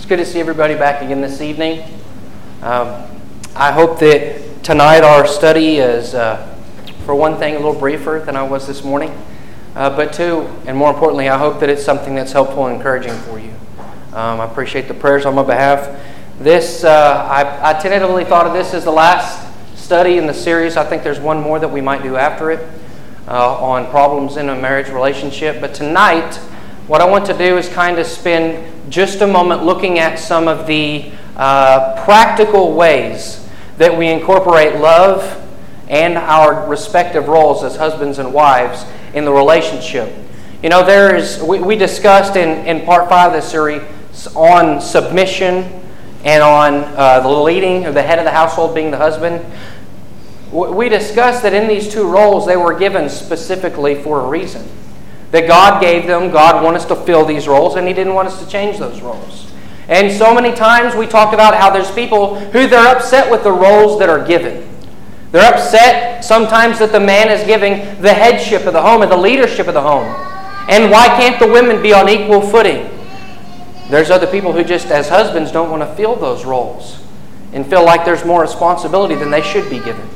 good to see everybody back again this evening. I hope that tonight our study is, for one thing, a little briefer than I was this morning. But two, and more importantly, I hope that it's something that's helpful and encouraging for you. I appreciate the prayers on my behalf. This, I tentatively thought of this as the last study in the series. I think there's one more that we might do after it on problems in a marriage relationship. But tonight, what I want to do is kind of spend just a moment looking at some of the practical ways that we incorporate love and our respective roles as husbands and wives in the relationship. You know, we discussed in part 5 of this series on submission and on the leading of the head of the household being the husband. We discussed that in these two roles they were given specifically for a reason. That God gave them, God wanted us to fill these roles, and He didn't want us to change those roles. And so many times we talked about how there's people who they're upset with the roles that are given. They're upset sometimes that the man is giving the headship of the home and the leadership of the home. And why can't the women be on equal footing? There's other people who just, as husbands, don't want to fill those roles and feel like there's more responsibility than they should be given.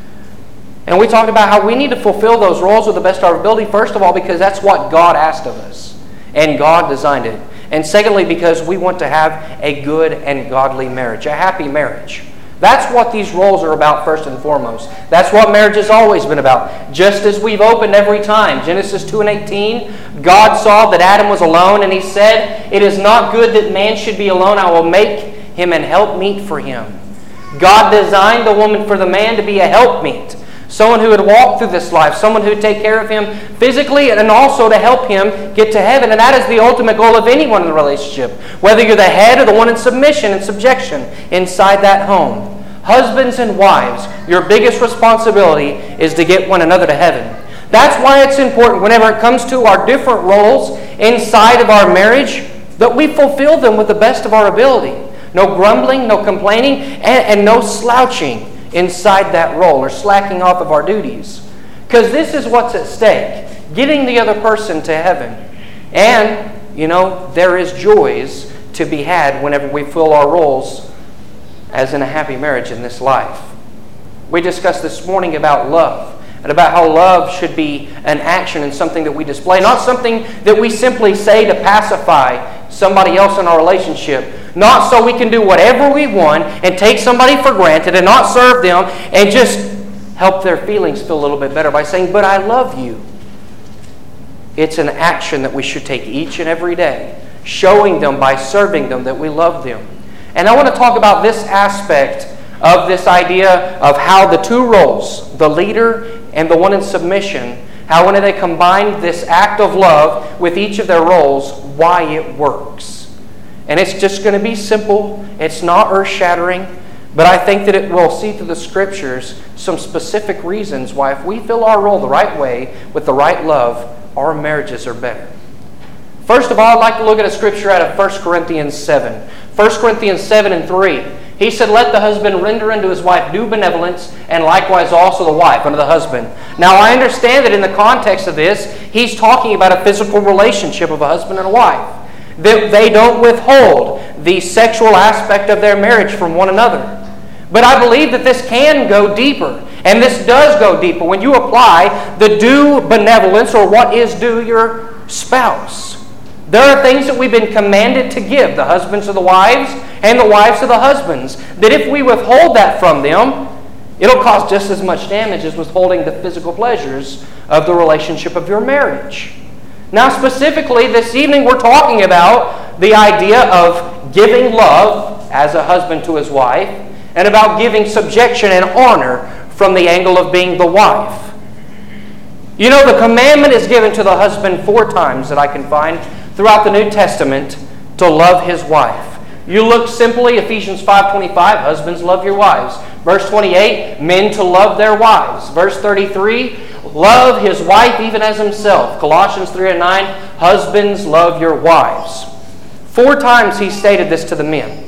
And we talked about how we need to fulfill those roles with the best of our ability, first of all, because that's what God asked of us. And God designed it. And secondly, because we want to have a good and godly marriage, a happy marriage. That's what these roles are about first and foremost. That's what marriage has always been about. Just as we've opened every time. Genesis 2:18, God saw that Adam was alone, and He said, "It is not good that man should be alone. I will make him an helpmeet for him." God designed the woman for the man to be a helpmeet. Someone who would walk through this life, someone who would take care of him physically and also to help him get to heaven. And that is the ultimate goal of anyone in the relationship, whether you're the head or the one in submission and subjection inside that home. Husbands and wives, your biggest responsibility is to get one another to heaven. That's why it's important whenever it comes to our different roles inside of our marriage that we fulfill them with the best of our ability. No grumbling, no complaining, and no slouching inside that role or slacking off of our duties. Because this is what's at stake. Getting the other person to heaven. And, there is joys to be had whenever we fill our roles as in a happy marriage in this life. We discussed this morning about love and about how love should be an action and something that we display, not something that we simply say to pacify somebody else in our relationship. Not so we can do whatever we want and take somebody for granted and not serve them and just help their feelings feel a little bit better by saying, "But I love you." It's an action that we should take each and every day, showing them by serving them that we love them. And I want to talk about this aspect of this idea of how the two roles, the leader and the one in submission, how when they combine this act of love with each of their roles, why it works. And it's just going to be simple. It's not earth-shattering. But I think that it will see through the Scriptures some specific reasons why if we fill our role the right way with the right love, our marriages are better. First of all, I'd like to look at a Scripture out of 1 Corinthians 7. 1 Corinthians 7:3. He said, "Let the husband render unto his wife due benevolence, and likewise also the wife unto the husband." Now, I understand that in the context of this, he's talking about a physical relationship of a husband and a wife. That they don't withhold the sexual aspect of their marriage from one another. But I believe that this can go deeper. And this does go deeper when you apply the due benevolence or what is due your spouse. There are things that we've been commanded to give, the husbands to the wives and the wives to the husbands, that if we withhold that from them, it'll cause just as much damage as withholding the physical pleasures of the relationship of your marriage. Now, specifically, this evening we're talking about the idea of giving love as a husband to his wife and about giving subjection and honor from the angle of being the wife. You know, the commandment is given to the husband 4 times that I can find throughout the New Testament to love his wife. You look simply, Ephesians 5:25, husbands, love your wives. Verse 28, men to love their wives. Verse 33, love his wife even as himself. Colossians 3:9, husbands, love your wives. 4 times he stated this to the men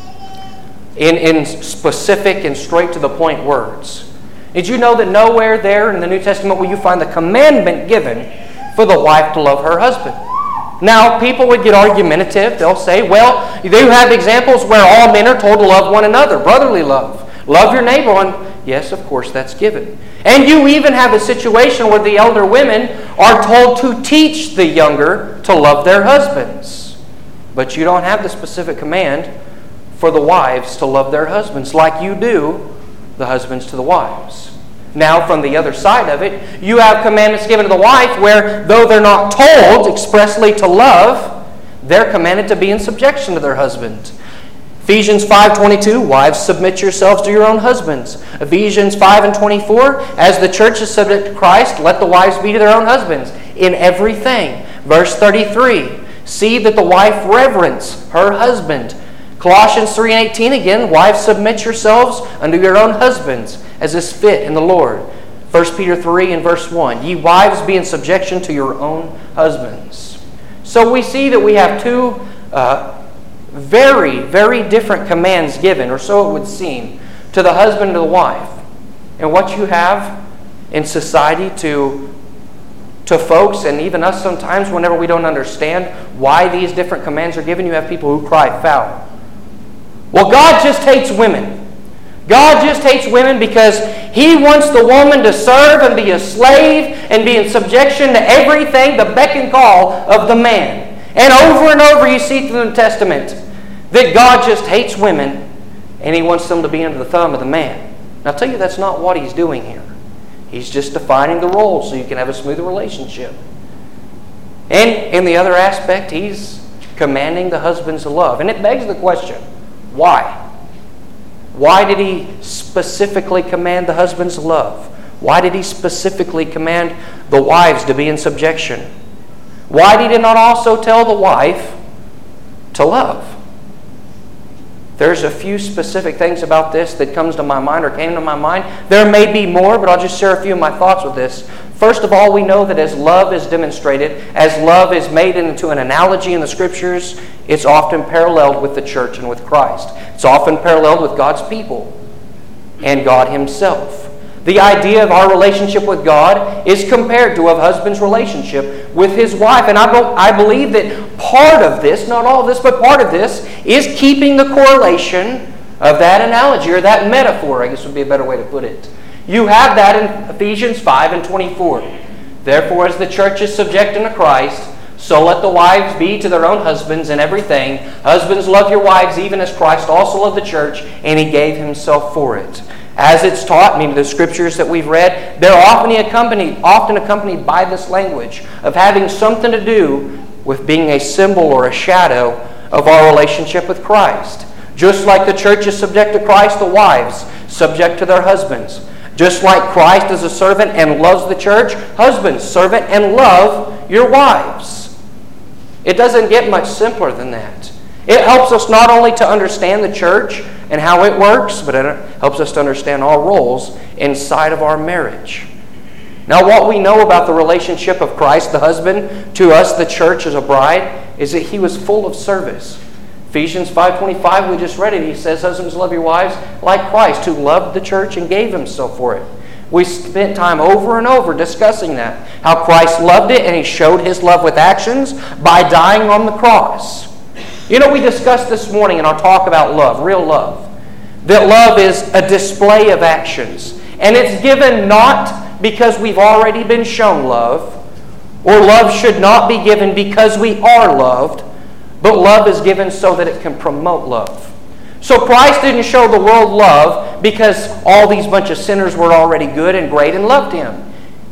in specific and straight to the point words. Did you know that nowhere there in the New Testament will you find the commandment given for the wife to love her husband? Now, people would get argumentative. They'll say, well, you do have examples where all men are told to love one another, brotherly love. Love your neighbor. Yes, of course, that's given. And you even have a situation where the elder women are told to teach the younger to love their husbands. But you don't have the specific command for the wives to love their husbands like you do the husbands to the wives. Now, from the other side of it, you have commandments given to the wife where, though they're not told expressly to love, they're commanded to be in subjection to their husband. Ephesians 5:22, wives, submit yourselves to your own husbands. Ephesians 5:24, as the church is subject to Christ, let the wives be to their own husbands in everything. Verse 33, see that the wife reverence her husband. Colossians 3:18 again, wives, submit yourselves unto your own husbands, as is fit in the Lord. 1 Peter 3 and verse 1, ye wives, be in subjection to your own husbands. So we see that we have two very, very different commands given, or so it would seem, to the husband and to the wife. And what you have in society to folks, and even us sometimes, whenever we don't understand why these different commands are given, you have people who cry foul. Well, God just hates women. God just hates women because He wants the woman to serve and be a slave and be in subjection to everything, the beck and call of the man. And over you see through the New Testament that God just hates women and He wants them to be under the thumb of the man. Now, I'll tell you, that's not what He's doing here. He's just defining the roles so you can have a smoother relationship. And in the other aspect, He's commanding the husbands to love. And it begs the question, why? Why did He specifically command the husbands to love? Why did He specifically command the wives to be in subjection? Why did He not also tell the wife to love? There's a few specific things about this that comes to my mind or came to my mind. There may be more, but I'll just share a few of my thoughts with this. First of all, we know that as love is demonstrated, as love is made into an analogy in the Scriptures, it's often paralleled with the church and with Christ. It's often paralleled with God's people and God Himself. The idea of our relationship with God is compared to a husband's relationship with his wife. And I believe that part of this, not all of this, but part of this, is keeping the correlation of that analogy, or that metaphor, I guess would be a better way to put it. You have that in Ephesians 5:24. Therefore, as the church is subject unto Christ, so let the wives be to their own husbands in everything. Husbands, love your wives, even as Christ also loved the church, and He gave Himself for it. As it's taught, the scriptures that we've read, they're often accompanied by this language of having something to do with being a symbol or a shadow of our relationship with Christ. Just like the church is subject to Christ, the wives subject to their husbands. Just like Christ is a servant and loves the church, husbands, servant and love your wives. It doesn't get much simpler than that. It helps us not only to understand the church and how it works, but it helps us to understand our roles inside of our marriage. Now, what we know about the relationship of Christ, the husband, to us, the church as a bride, is that He was full of service. Ephesians 5:25, we just read it. He says, husbands, love your wives like Christ, who loved the church and gave Himself for it. We spent time over and over discussing that, how Christ loved it, and He showed His love with actions by dying on the cross. We discussed this morning in our talk about love, real love, that love is a display of actions. And it's given not because we've already been shown love, or love should not be given because we are loved, but love is given so that it can promote love. So Christ didn't show the world love because all these bunch of sinners were already good and great and loved Him.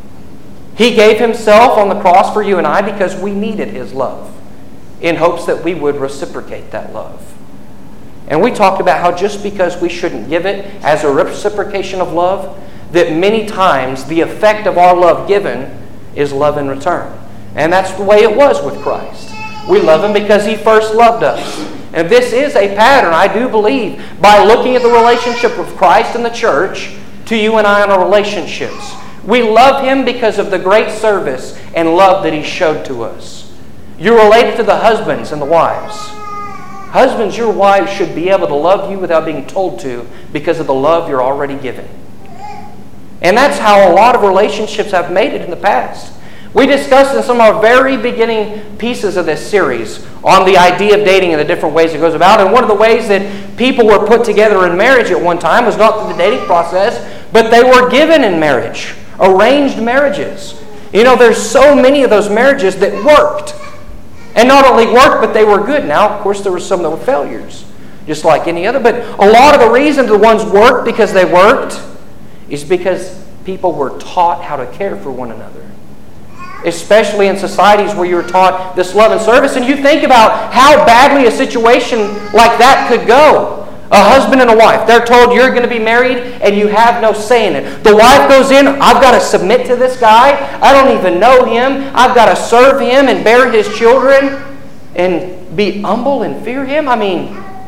He gave Himself on the cross for you and I because we needed His love, in hopes that we would reciprocate that love. And we talked about how just because we shouldn't give it as a reciprocation of love, that many times the effect of our love given is love in return. And that's the way it was with Christ. We love Him because He first loved us. And this is a pattern, I do believe, by looking at the relationship of Christ and the church to you and I in our relationships. We love Him because of the great service and love that He showed to us. You're related to the husbands and the wives. Husbands, your wives should be able to love you without being told to because of the love you're already given. And that's how a lot of relationships have made it in the past. We discussed in some of our very beginning pieces of this series on the idea of dating and the different ways it goes about. And one of the ways that people were put together in marriage at one time was not through the dating process, but they were given in marriage, arranged marriages. You know, there's so many of those marriages that worked. And not only worked, but they were good. Now, of course, there were some that were failures, just like any other. But a lot of the reason the ones worked because they worked is because people were taught how to care for one another. Especially in societies where you're taught this love and service. And you think about how badly a situation like that could go. A husband and a wife, they're told you're going to be married and you have no say in it. The wife goes in, I've got to submit to this guy. I don't even know him. I've got to serve him and bear his children and be humble and fear him. I mean,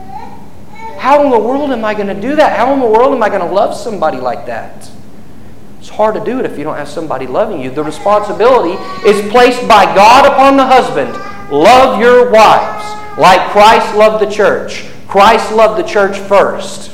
how in the world am I going to do that? How in the world am I going to love somebody like that? It's hard to do it if you don't have somebody loving you. The responsibility is placed by God upon the husband. Love your wives like Christ loved the church. Christ loved the church first.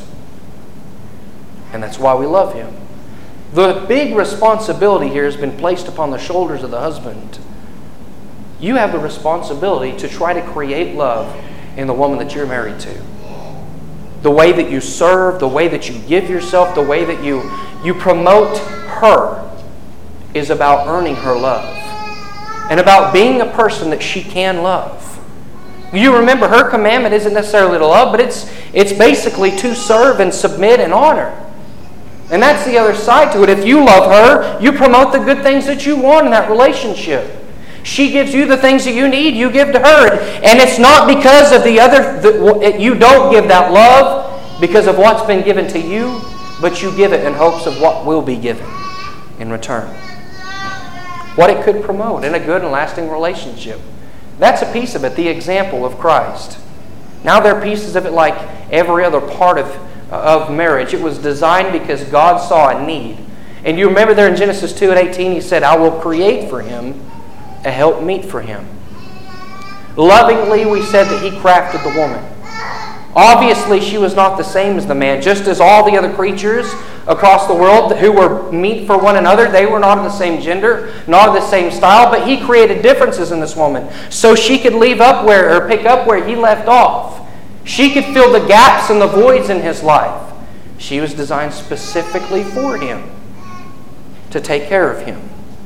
And that's why we love Him. The big responsibility here has been placed upon the shoulders of the husband. You have the responsibility to try to create love in the woman that you're married to. The way that you serve, the way that you give yourself, the way that you promote her is about earning her love and about being a person that she can love. You remember her commandment isn't necessarily to love, but it's basically to serve and submit and honor. And that's the other side to it. If you love her, you promote the good things that you want in that relationship. She gives you the things that you need, you give to her. And it's not because of you don't give that love because of what's been given to you, but you give it in hopes of what will be given in return. What it could promote in a good and lasting relationship. That's a piece of it, the example of Christ. Now there are pieces of it like every other part of marriage. It was designed because God saw a need. And you remember there in Genesis 2:18, He said, I will create for him a helpmeet for him. Lovingly, we said that He crafted the woman. Obviously, she was not the same as the man. Just as all the other creatures across the world who were meet for one another, they were not of the same gender, not of the same style, but He created differences in this woman so she could pick up where He left off. She could fill the gaps and the voids in His life. She was designed specifically for him, to take care of him.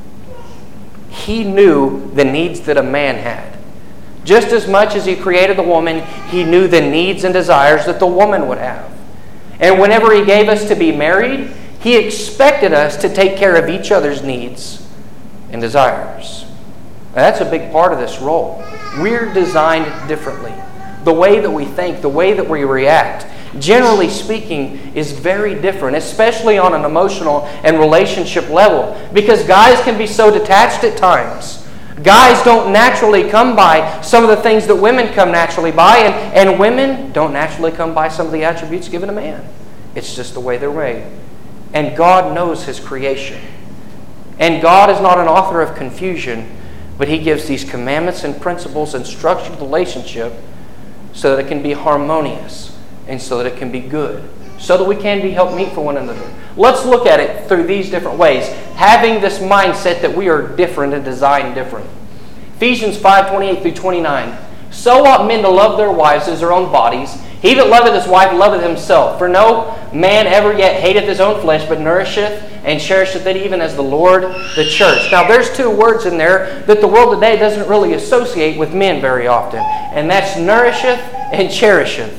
He knew the needs that a man had. Just as much as He created the woman, He knew the needs and desires that the woman would have. And whenever He gave us to be married, He expected us to take care of each other's needs and desires. Now, that's a big part of this role. We're designed differently. The way that we think, the way that we react, generally speaking, is very different, especially on an emotional and relationship level. Because guys can be so detached at times. Guys don't naturally come by some of the things that women come naturally by, and women don't naturally come by some of the attributes given a man. It's just the way they're made. And God knows His creation. And God is not an author of confusion, but He gives these commandments and principles and structured relationship so that it can be harmonious and so that it can be good, so that we can be helpmeet for one another. Let's look at it through these different ways, having this mindset that we are different and designed different. Ephesians 5:28 through 29. So ought men to love their wives as their own bodies. He that loveth his wife loveth himself. For no man ever yet hateth his own flesh, but nourisheth and cherisheth it, even as the Lord the church. Now there's two words in there that the world today doesn't really associate with men very often. And that's nourisheth and cherisheth.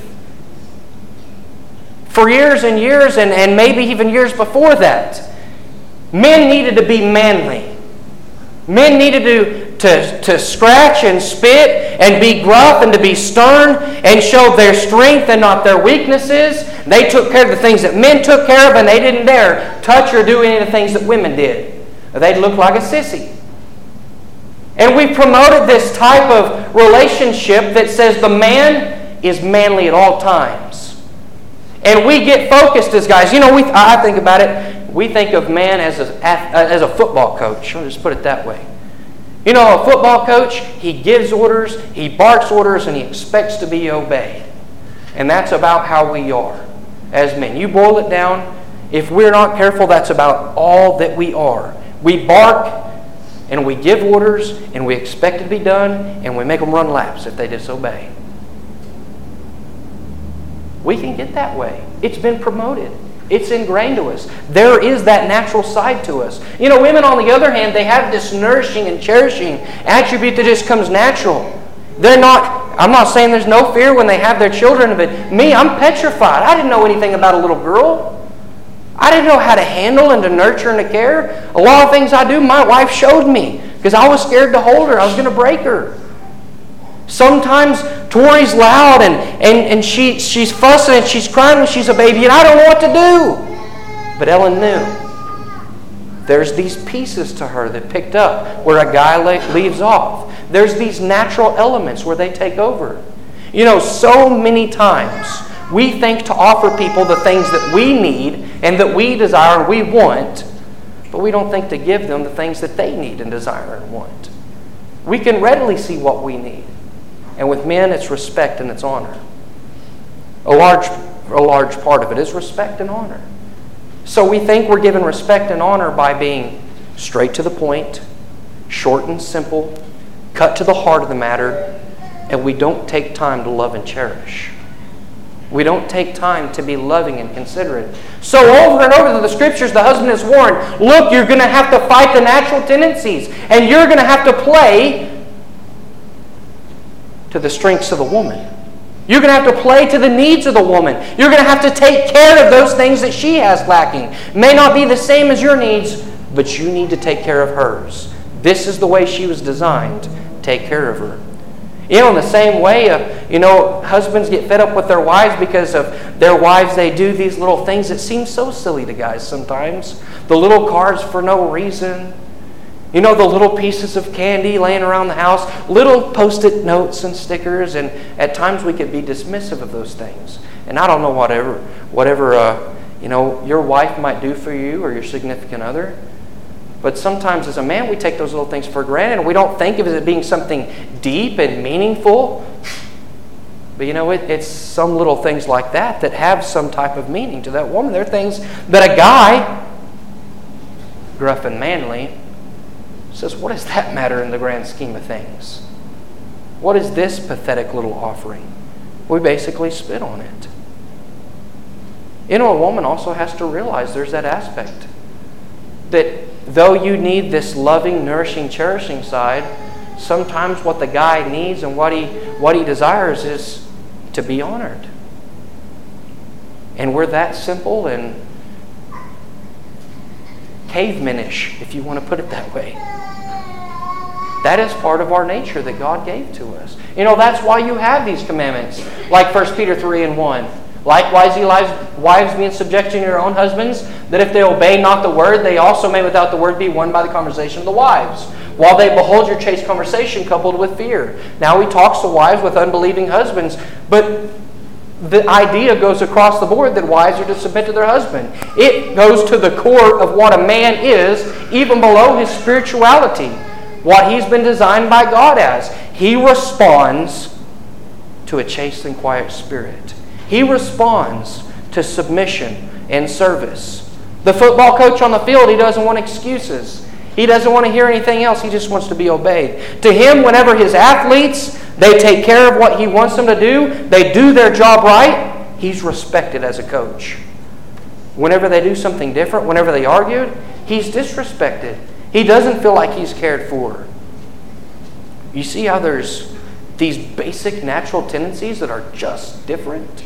For years and years, and maybe even years before that, men needed to be manly. Men needed to scratch and spit and be gruff and to be stern and show their strength and not their weaknesses. They took care of the things that men took care of, and they didn't dare touch or do any of the things that women did. They'd look like a sissy. And we promoted this type of relationship that says the man is manly at all times. And we get focused as guys. You know, I think about it. We think of man as a football coach. I'll just put it that way. You know, a football coach, he gives orders, he barks orders, and he expects to be obeyed. And that's about how we are as men. You boil it down, if we're not careful, that's about all that we are. We bark and we give orders, and we expect it to be done, and we make them run laps if they disobey. We can get that way. It's been promoted. It's ingrained to us. There is that natural side to us. You know, women, on the other hand, they have this nourishing and cherishing attribute that just comes natural. I'm not saying there's no fear when they have their children, but me, I'm petrified. I didn't know anything about a little girl. I didn't know how to handle and to nurture and to care. A lot of things I do, my wife showed me because I was scared to hold her. I was going to break her. Sometimes Tori's loud and she's fussing and she's crying when she's a baby and I don't know what to do. But Ellen knew. There's these pieces to her that picked up where a guy leaves off. There's these natural elements where they take over. You know, so many times we think to offer people the things that we need and that we desire and we want, but we don't think to give them the things that they need and desire and want. We can readily see what we need. And with men, it's respect and it's honor. A large part of it is respect and honor. So we think we're given respect and honor by being straight to the point, short and simple, cut to the heart of the matter, and we don't take time to love and cherish. We don't take time to be loving and considerate. So over and over in the Scriptures, the husband is warned, look, you're going to have to fight the natural tendencies, and you're going to have to play to the strengths of the woman. You're going to have to play to the needs of the woman. You're going to have to take care of those things that she has lacking. May not be the same as your needs, but you need to take care of hers. This is the way she was designed. Take care of her. You know, in the same way, husbands get fed up with their wives because of their wives. They do these little things that seem so silly to guys sometimes. The little cards for no reason. You know, the little pieces of candy laying around the house, little Post-it notes and stickers, and at times we could be dismissive of those things. And I don't know whatever your wife might do for you or your significant other. But sometimes as a man, we take those little things for granted, and we don't think of it as being something deep and meaningful. But it's some little things like that have some type of meaning to that woman. There are things that a guy, gruff and manly, says, what does that matter in the grand scheme of things? What is this pathetic little offering? We basically spit on it. A woman also has to realize there's that aspect. That though you need this loving, nourishing, cherishing side, sometimes what the guy needs and what he desires is to be honored. And we're that simple and cavemanish, if you want to put it that way. That is part of our nature that God gave to us. That's why you have these commandments, like 1 Peter 3:1. Likewise, ye wives, be in subjection to your own husbands, that if they obey not the word, they also may without the word be won by the conversation of the wives, while they behold your chaste conversation coupled with fear. Now he talks to wives with unbelieving husbands, but the idea goes across the board that wives are to submit to their husband. It goes to the core of what a man is, even below his spirituality, what he's been designed by God as. He responds to a chaste and quiet spirit. He responds to submission and service. The football coach on the field, he doesn't want excuses. He doesn't want to hear anything else. He just wants to be obeyed. To him, whenever his athletes, they take care of what he wants them to do, they do their job right, he's respected as a coach. Whenever they do something different, whenever they argued, he's disrespected. He doesn't feel like he's cared for. You see how there's these basic natural tendencies that are just different?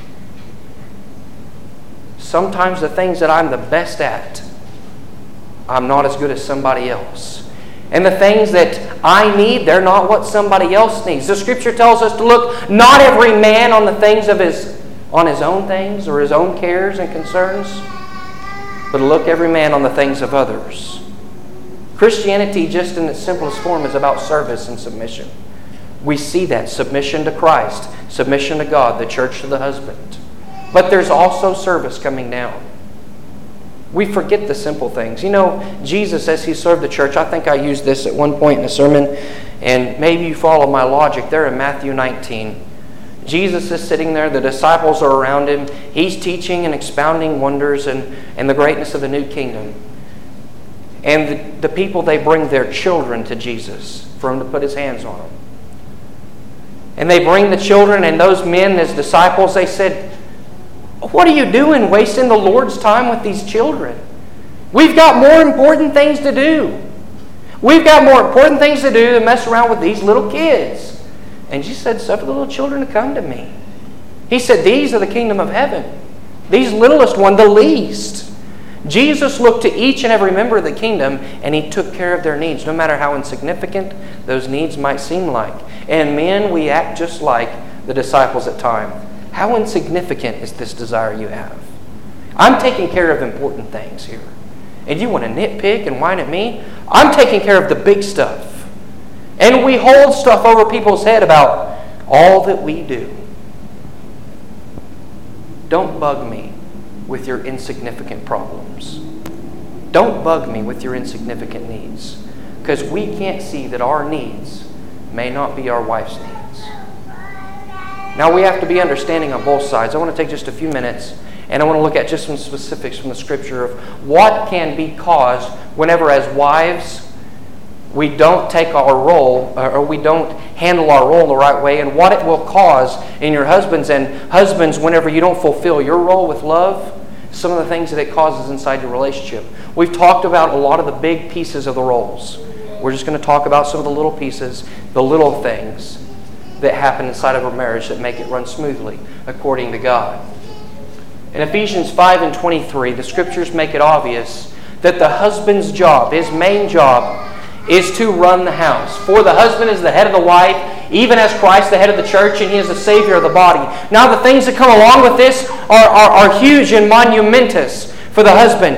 Sometimes the things that I'm the best at, I'm not as good as somebody else. And the things that I need, they're not what somebody else needs. The Scripture tells us to look not every man on the things of on his own things or his own cares and concerns, but to look every man on the things of others. Christianity, just in its simplest form, is about service and submission. We see that submission to Christ, submission to God, the church to the husband. But there's also service coming down. We forget the simple things. Jesus, as he served the church, I think I used this at one point in a sermon, and maybe you follow my logic there in Matthew 19. Jesus is sitting there, the disciples are around him, he's teaching and expounding wonders and the greatness of the new kingdom. And the people, they bring their children to Jesus for Him to put His hands on them. And they bring the children, and those men, His disciples, they said, "What are you doing wasting the Lord's time with these children? We've got more important things to do. We've got more important things to do than mess around with these little kids." And Jesus said, "Suffer the little children to come to me." He said, "These are the kingdom of heaven. These littlest one, the least." Jesus looked to each and every member of the kingdom, and He took care of their needs, no matter how insignificant those needs might seem like. And men, we act just like the disciples at times. How insignificant is this desire you have? I'm taking care of important things here. And you want to nitpick and whine at me? I'm taking care of the big stuff. And we hold stuff over people's head about all that we do. Don't bug me with your insignificant problems. Don't bug me with your insignificant needs, because we can't see that our needs may not be our wife's needs. Now, we have to be understanding on both sides. I want to take just a few minutes, and I want to look at just some specifics from the Scripture of what can be caused whenever, as wives, we don't take our role, or we don't handle our role the right way, and what it will cause in your husbands. And husbands, whenever you don't fulfill your role with love, some of the things that it causes inside your relationship. We've talked about a lot of the big pieces of the roles. We're just going to talk about some of the little pieces, the little things that happen inside of a marriage that make it run smoothly according to God. In Ephesians 5:23, the Scriptures make it obvious that the husband's job, his main job, is to run the house. For the husband is the head of the wife, even as Christ the head of the church, and He is the Savior of the body. Now, the things that come along with this are huge and monumentous for the husband.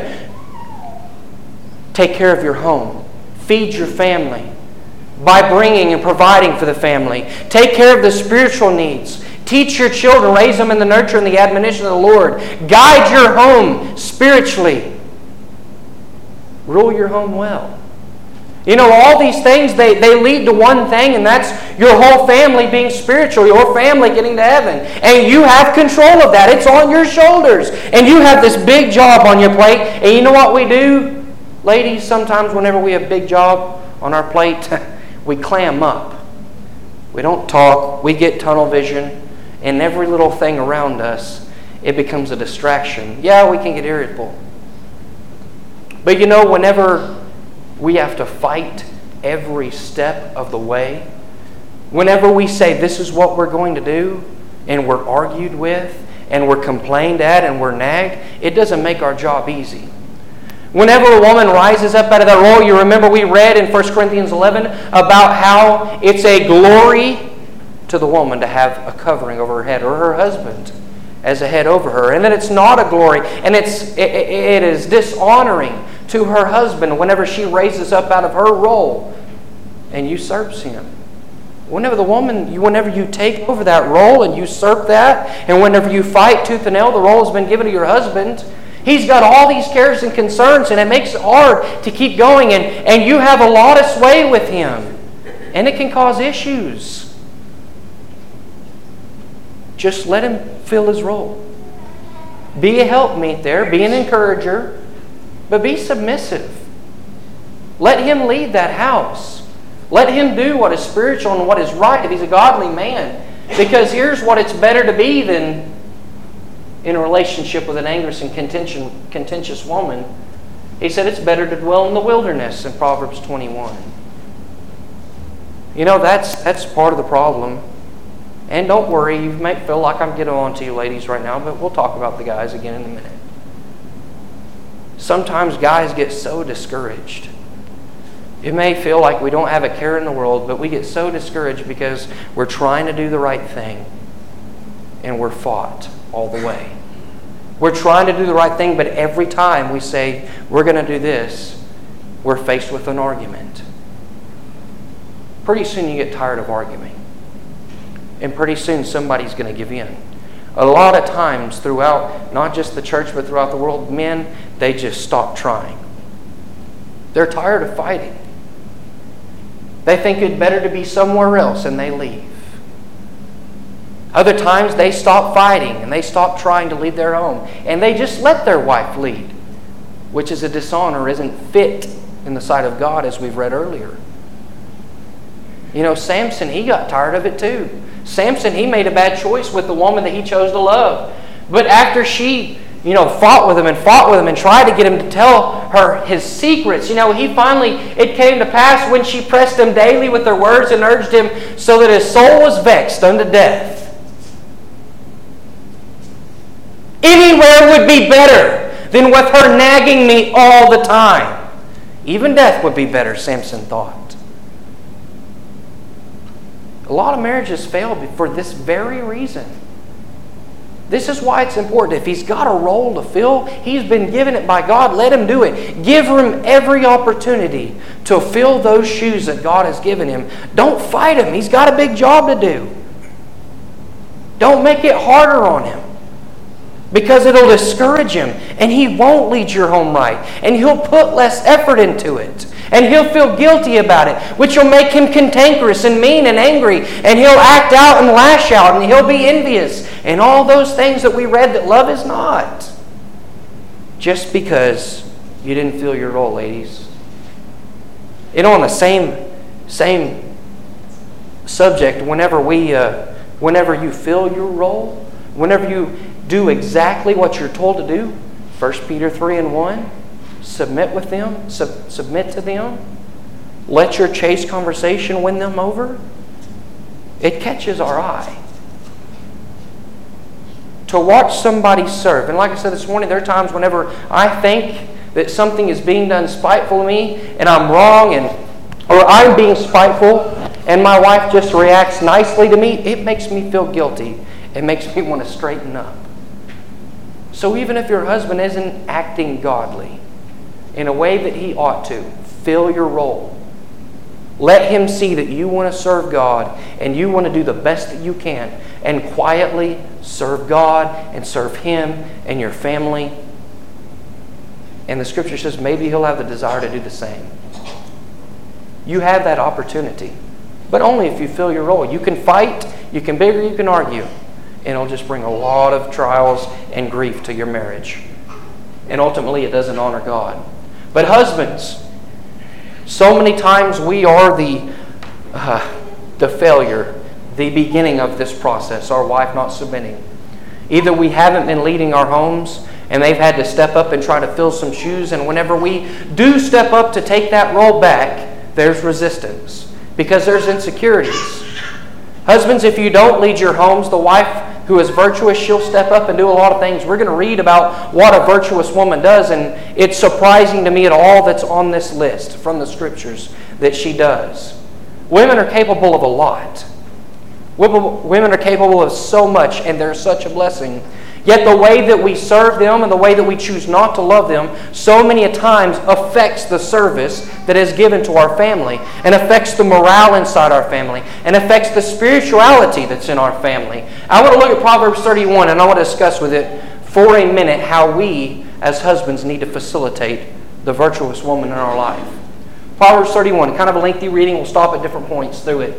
Take care of your home. Feed your family by bringing and providing for the family. Take care of the spiritual needs. Teach your children. Raise them in the nurture and the admonition of the Lord. Guide your home spiritually. Rule your home well. You know, all these things, they lead to one thing, and that's your whole family being spiritual, your family getting to heaven. And you have control of that. It's on your shoulders. And you have this big job on your plate. And you know what we do? Ladies, sometimes whenever we have a big job on our plate, we clam up. We don't talk. We get tunnel vision. And every little thing around us, it becomes a distraction. Yeah, we can get irritable. But you know, whenever we have to fight every step of the way, whenever we say this is what we're going to do, and we're argued with, and we're complained at, and we're nagged, it doesn't make our job easy. Whenever a woman rises up out of that role, you remember we read in 1 Corinthians 11 about how it's a glory to the woman to have a covering over her head, or her husband as a head over her, and that it's not a glory, and it is dishonoring to her husband whenever she raises up out of her role and usurps him. Whenever you take over that role and usurp that, and whenever you fight tooth and nail, the role has been given to your husband. He's got all these cares and concerns, and it makes it hard to keep going, and you have a lot of sway with him, and it can cause issues. Just let him fill his role. Be a helpmeet there, be an encourager, but be submissive. Let him lead that house. Let him do what is spiritual and what is right if he's a godly man. Because here's what it's better to be than in a relationship with an angry and contentious woman. He said it's better to dwell in the wilderness in Proverbs 21. You know, that's part of the problem. And don't worry, you might feel like I'm getting on to you ladies right now, but we'll talk about the guys again in a minute. Sometimes guys get so discouraged. It may feel like we don't have a care in the world, but we get so discouraged because we're trying to do the right thing and we're fought all the way. We're trying to do the right thing, but every time we say we're going to do this, we're faced with an argument. Pretty soon you get tired of arguing. And pretty soon somebody's going to give in. A lot of times throughout, not just the church, but throughout the world, men, they just stop trying. They're tired of fighting. They think it's better to be somewhere else, and they leave. Other times they stop fighting, and they stop trying to lead their home, and they just let their wife lead, which is a dishonor, isn't fit in the sight of God, as we've read earlier. You know, Samson, he got tired of it too. Samson, he made a bad choice with the woman that he chose to love. But after she, fought with him and tried to get him to tell her his secrets, he finally, it came to pass when she pressed him daily with her words and urged him so that his soul was vexed unto death. Anywhere would be better than with her nagging me all the time. Even death would be better, Samson thought. A lot of marriages fail for this very reason. This is why it's important. If he's got a role to fill, he's been given it by God, let him do it. Give him every opportunity to fill those shoes that God has given him. Don't fight him. He's got a big job to do. Don't make it harder on him, because it'll discourage him, and he won't lead your home right, and he'll put less effort into it, and he'll feel guilty about it, which will make him cantankerous and mean and angry, and he'll act out and lash out, and he'll be envious, and all those things that we read that love is not. Just because you didn't fill your role, ladies. On the same subject, whenever you fill your role, whenever you do exactly what you're told to do, 1 Peter 3:1, submit to them. Let your chaste conversation win them over. It catches our eye. To watch somebody serve. And like I said this morning, there are times whenever I think that something is being done spiteful to me, and I'm wrong, or I'm being spiteful, and my wife just reacts nicely to me, it makes me feel guilty. It makes me want to straighten up. So even if your husband isn't acting godly in a way that he ought to, fill your role. Let him see that you want to serve God and you want to do the best that you can and quietly serve God and serve him and your family. And the scripture says maybe he'll have the desire to do the same. You have that opportunity, but only if you fill your role. You can fight, you can bigger, you can argue. And it'll just bring a lot of trials and grief to your marriage. And ultimately, it doesn't honor God. But husbands, so many times we are the failure, the beginning of this process, our wife not submitting. Either we haven't been leading our homes, and they've had to step up and try to fill some shoes, and whenever we do step up to take that role back, there's resistance, because there's insecurities. Husbands, if you don't lead your homes, the wife who is virtuous, she'll step up and do a lot of things. We're going to read about what a virtuous woman does, and it's surprising to me at all that's on this list from the scriptures that she does. Women are capable of a lot. Women are capable of so much, and they're such a blessing. Yet the way that we serve them and the way that we choose not to love them so many times affects the service that is given to our family, and affects the morale inside our family, and affects the spirituality that's in our family. I want to look at Proverbs 31, and I want to discuss with it for a minute how we as husbands need to facilitate the virtuous woman in our life. Proverbs 31, kind of a lengthy reading. We'll stop at different points through it.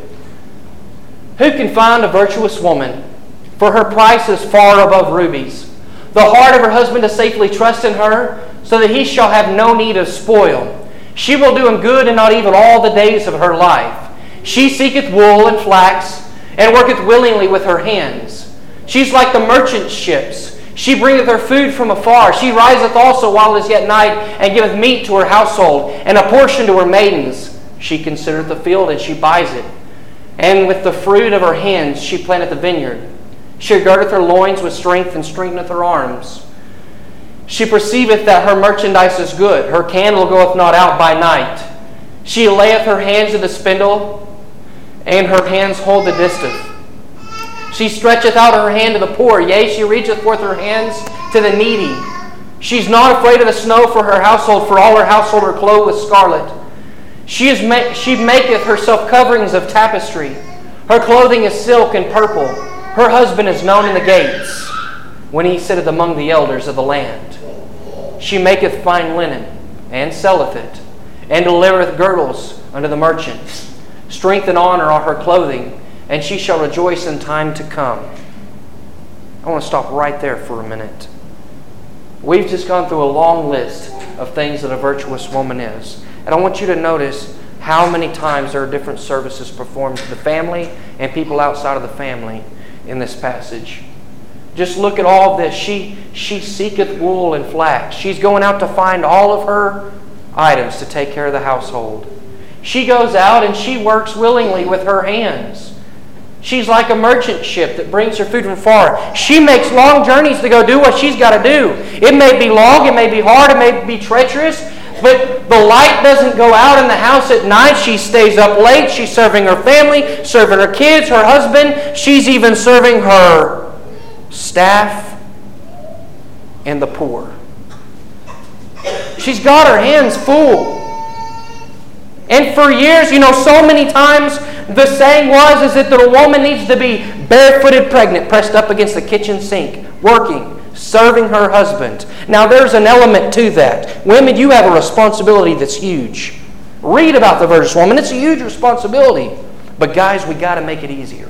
Who can find a virtuous woman? For her price is far above rubies. The heart of her husband is safely trust in her, so that he shall have no need of spoil. She will do him good and not evil all the days of her life. She seeketh wool and flax, and worketh willingly with her hands. She's like the merchant ships. She bringeth her food from afar. She riseth also while it is yet night, and giveth meat to her household, and a portion to her maidens. She considereth the field, and she buys it. And with the fruit of her hands she planteth a vineyard. She girdeth her loins with strength, and strengtheneth her arms. She perceiveth that her merchandise is good. Her candle goeth not out by night. She layeth her hands to the spindle, and her hands hold the distaff. She stretcheth out her hand to the poor. Yea, she reacheth forth her hands to the needy. She's not afraid of the snow for her household, for all her household are clothed with scarlet. She maketh herself coverings of tapestry. Her clothing is silk and purple. Her husband is known in the gates, when he sitteth among the elders of the land. She maketh fine linen, and selleth it, and delivereth girdles unto the merchants. Strength and honor are her clothing, and she shall rejoice in time to come. I want to stop right there for a minute. We've just gone through a long list of things that a virtuous woman is. And I want you to notice how many times there are different services performed to the family and people outside of the family in this passage. Just look at all of this. She seeketh wool and flax. She's going out to find all of her items to take care of the household. She goes out and she works willingly with her hands. She's like a merchant ship that brings her food from far. She makes long journeys to go do what she's got to do. It may be long, it may be hard, it may be treacherous, but the light doesn't go out in the house at night. She stays up late. She's serving her family, serving her kids, her husband. She's even serving her staff and the poor. She's got her hands full. And for years, so many times the saying is that the woman needs to be barefooted pregnant, pressed up against the kitchen sink, working, serving her husband. Now there's an element to that. Women, you have a responsibility that's huge. Read about the virtuous woman. It's a huge responsibility. But guys, we got to make it easier.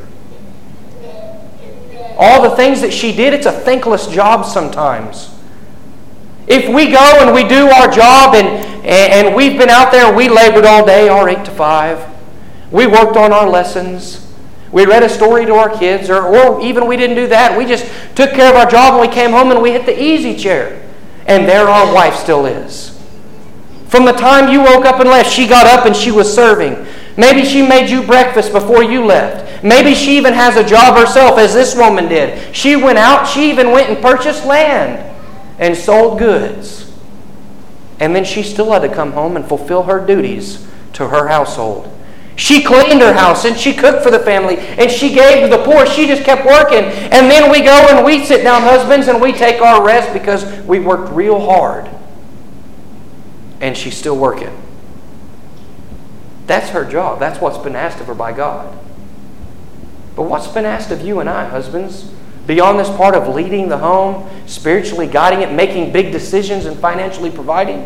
All the things that she did, it's a thankless job sometimes. If we go and we do our job and we've been out there and we labored all day, our 8 to 5. We worked on our lessons. We read a story to our kids, or even we didn't do that. We just took care of our job and we came home and we hit the easy chair. And there our wife still is. From the time you woke up and left, she got up and she was serving. Maybe she made you breakfast before you left. Maybe she even has a job herself, as this woman did. She went out, she even went and purchased land and sold goods. And then she still had to come home and fulfill her duties to her household. She cleaned her house and she cooked for the family and she gave to the poor. She just kept working. And then we go and we sit down, husbands, and we take our rest because we worked real hard. And she's still working. That's her job. That's what's been asked of her by God. But what's been asked of you and I, husbands? Beyond this part of leading the home, spiritually guiding it, making big decisions, and financially providing?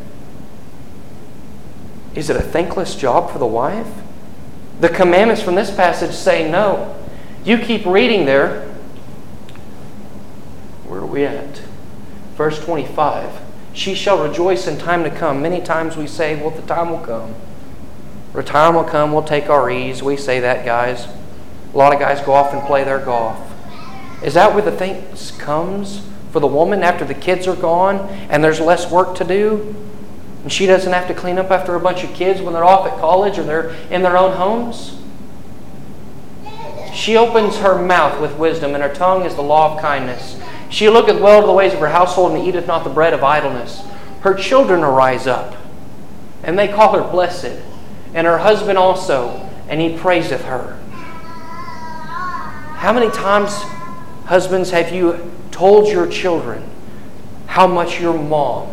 Is it a thankless job for the wife? The commandments from this passage say no. You keep reading there. Where are we at? Verse 25. She shall rejoice in time to come. Many times we say, well, the time will come. The time will come, we'll take our ease. We say that, guys. A lot of guys go off and play their golf. Is that where the things comes for the woman after the kids are gone and there's less work to do? And she doesn't have to clean up after a bunch of kids when they're off at college or they're in their own homes? She opens her mouth with wisdom, and her tongue is the law of kindness. She looketh well to the ways of her household, and eateth not the bread of idleness. Her children arise up, and they call her blessed, and her husband also, and he praiseth her. How many times, husbands, have you told your children how much their mom,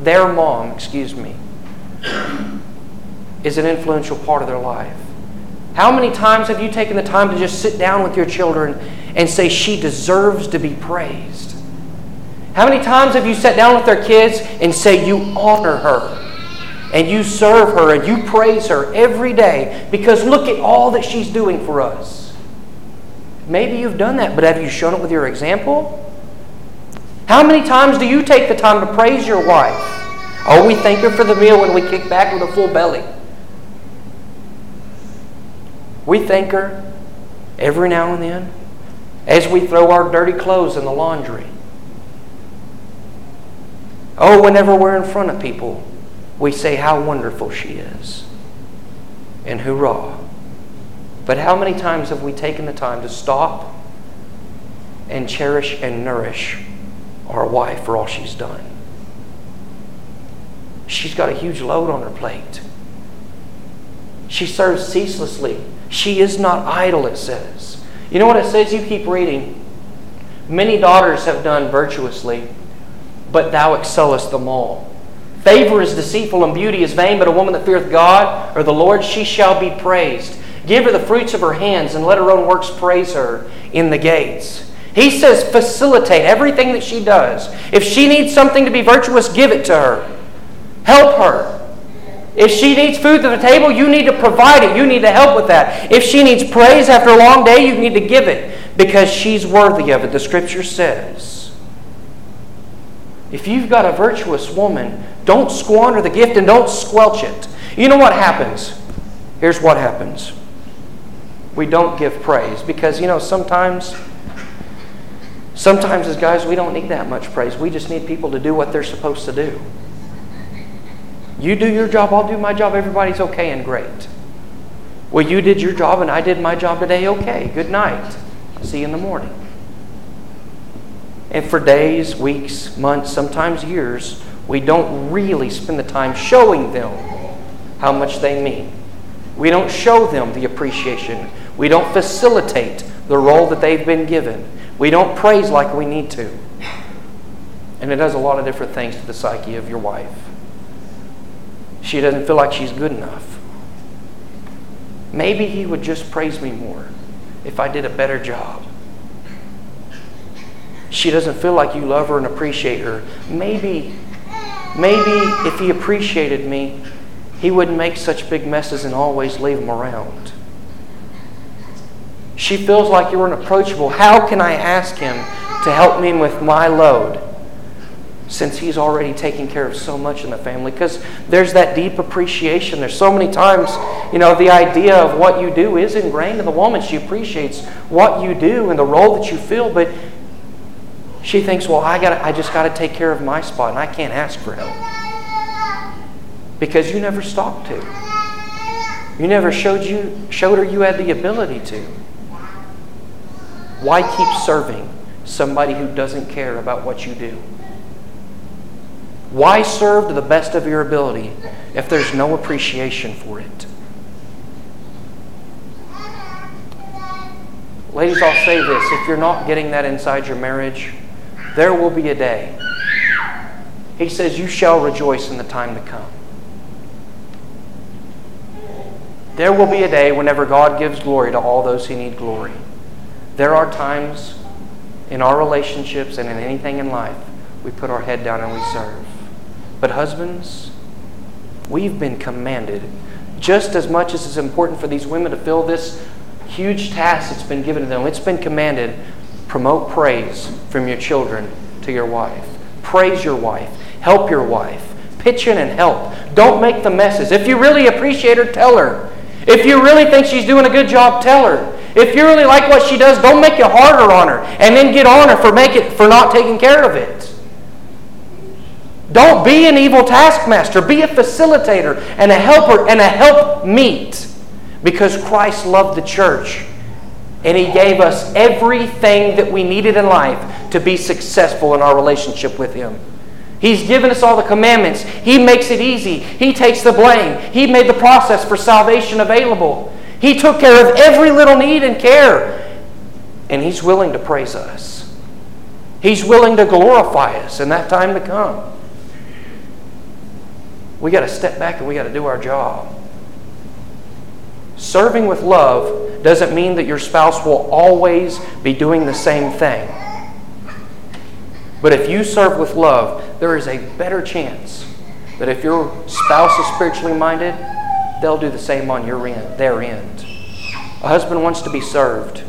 is an influential part of their life? How many times have you taken the time to just sit down with your children and say, she deserves to be praised? How many times have you sat down with their kids and say, you honor her and you serve her and you praise her every day because look at all that she's doing for us? Maybe you've done that, but have you shown it with your example? How many times do you take the time to praise your wife? Oh, we thank her for the meal when we kick back with a full belly. We thank her every now and then as we throw our dirty clothes in the laundry. Oh, whenever we're in front of people, we say how wonderful she is. And hurrah. But how many times have we taken the time to stop and cherish and nourish our wife for all she's done? She's got a huge load on her plate. She serves ceaselessly. She is not idle, it says. You know what it says? You keep reading. Many daughters have done virtuously, but thou excellest them all. Favor is deceitful and beauty is vain, but a woman that feareth God or the Lord, she shall be praised. Give her the fruits of her hands, and let her own works praise her in the gates. He says facilitate everything that she does. If she needs something to be virtuous, give it to her. Help her. If she needs food to the table, you need to provide it. You need to help with that. If she needs praise after a long day, you need to give it because she's worthy of it. The Scripture says. If you've got a virtuous woman, don't squander the gift and don't squelch it. You know what happens? Here's what happens. We don't give praise because, sometimes as guys, we don't need that much praise. We just need people to do what they're supposed to do. You do your job, I'll do my job, everybody's okay and great. Well, you did your job and I did my job today, okay, good night. See you in the morning. And for days, weeks, months, sometimes years, we don't really spend the time showing them how much they mean. We don't show them the appreciation. We don't facilitate the role that they've been given. We don't praise like we need to. And it does a lot of different things to the psyche of your wife. She doesn't feel like she's good enough. Maybe he would just praise me more if I did a better job. She doesn't feel like you love her and appreciate her. Maybe if he appreciated me, he wouldn't make such big messes and always leave them around. She feels like you're unapproachable. How can I ask him to help me with my load since he's already taking care of so much in the family? Because there's that deep appreciation. There's so many times, the idea of what you do is ingrained in the woman. She appreciates what you do and the role that you fill, but she thinks, well, I just got to take care of my spot and I can't ask for help. Because you never stopped to. You never showed her you had the ability to. Why keep serving somebody who doesn't care about what you do? Why serve to the best of your ability if there's no appreciation for it? Ladies, I'll say this. If you're not getting that inside your marriage, there will be a day. He says, you shall rejoice in the time to come. There will be a day whenever God gives glory to all those who need glory. There are times in our relationships and in anything in life we put our head down and we serve. But husbands, we've been commanded, just as much as it's important for these women to fill this huge task that's been given to them, it's been commanded, promote praise from your children to your wife. Praise your wife. Help your wife. Pitch in and help. Don't make the messes. If you really appreciate her, tell her. If you really think she's doing a good job, tell her. If you really like what she does, don't make it harder on her and then get on her for not taking care of it. Don't be an evil taskmaster. Be a facilitator and a helper and a helpmeet. Because Christ loved the church and He gave us everything that we needed in life to be successful in our relationship with Him. He's given us all the commandments. He makes it easy. He takes the blame. He made the process for salvation available. He took care of every little need and care. And He's willing to praise us. He's willing to glorify us in that time to come. We got to step back and we got to do our job. Serving with love doesn't mean that your spouse will always be doing the same thing. But if you serve with love, there is a better chance that if your spouse is spiritually minded, they'll do the same on their end. A husband wants to be served.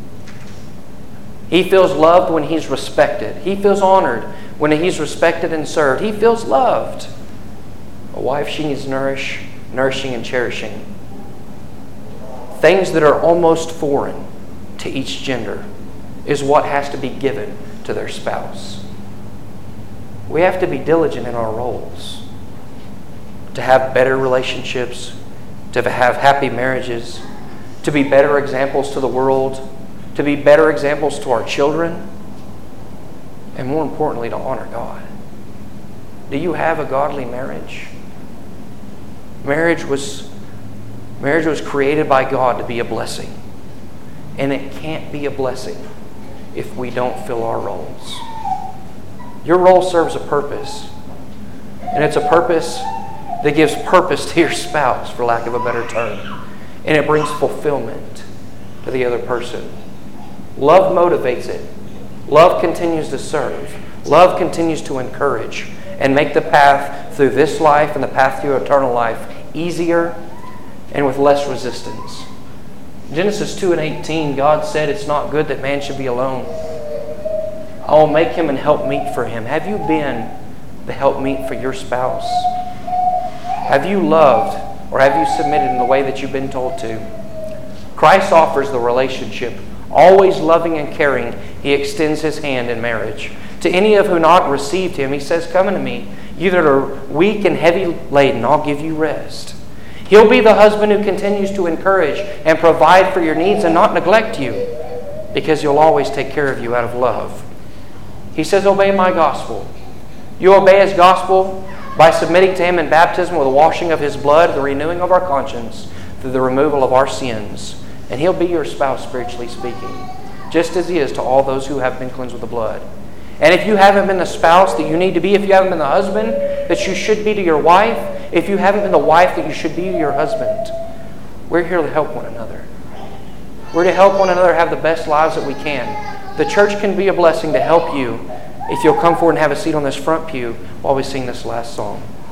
He feels loved when he's respected. He feels honored when he's respected and served. He feels loved. A wife, she needs nourishing and cherishing. Things that are almost foreign to each gender is what has to be given to their spouse. We have to be diligent in our roles to have better relationships, to have happy marriages, to be better examples to the world, to be better examples to our children, and more importantly, to honor God. Do you have a godly marriage? Marriage was created by God to be a blessing. And it can't be a blessing if we don't fill our roles. Your role serves a purpose. And it's a purpose that gives purpose to your spouse, for lack of a better term. And it brings fulfillment to the other person. Love motivates it. Love continues to serve. Love continues to encourage and make the path through this life and the path through eternal life easier and with less resistance. Genesis 2:18, God said it's not good that man should be alone. Oh, make him an helpmeet for him. Have you been the helpmeet for your spouse? Have you loved or have you submitted in the way that you've been told to? Christ offers the relationship. Always loving and caring, He extends His hand in marriage. To any of who not received Him, He says, come unto me, you that are weak and heavy laden, I'll give you rest. He'll be the husband who continues to encourage and provide for your needs and not neglect you, because He'll always take care of you out of love. He says, obey my gospel. You obey His gospel by submitting to Him in baptism with the washing of His blood, the renewing of our conscience, through the removal of our sins. And He'll be your spouse, spiritually speaking, just as He is to all those who have been cleansed with the blood. And if you haven't been the spouse that you need to be, if you haven't been the husband that you should be to your wife, if you haven't been the wife that you should be to your husband, we're here to help one another. We're to help one another have the best lives that we can. The church can be a blessing to help you if you'll come forward and have a seat on this front pew while we sing this last song.